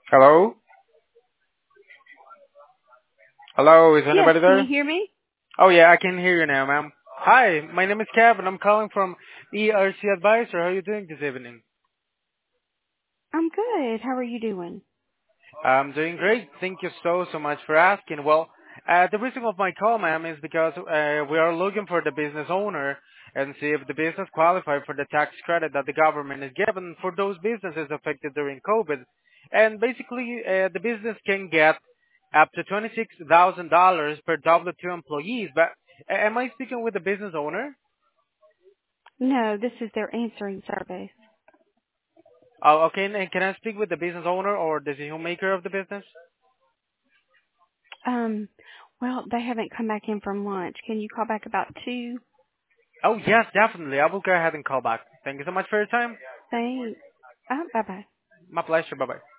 Hello? Hello, is Yes, anybody can you there? hear me? Oh yeah, I can hear you now, ma'am. Hi, my name is Kev and I'm calling from ERC Advisor. How are you doing this evening? I'm good. How are you doing? I'm doing great. Thank you so much for asking. Well, the reason of my call, ma'am, is because we are looking for the business owner and see if the business qualify for the tax credit that the government is given for those businesses affected during COVID. And basically, the business can get up to $26,000 per W-2 employees. But am I speaking with the business owner? No, this is their answering service. Oh, okay. And can I speak with the business owner or the decision maker of the business? Um, well, they haven't come back in from lunch. Can you call back about 2? Oh, yes, definitely. I will go ahead and call back. Thank you so much for your time. Thanks. Bye-bye. My pleasure. Bye-bye.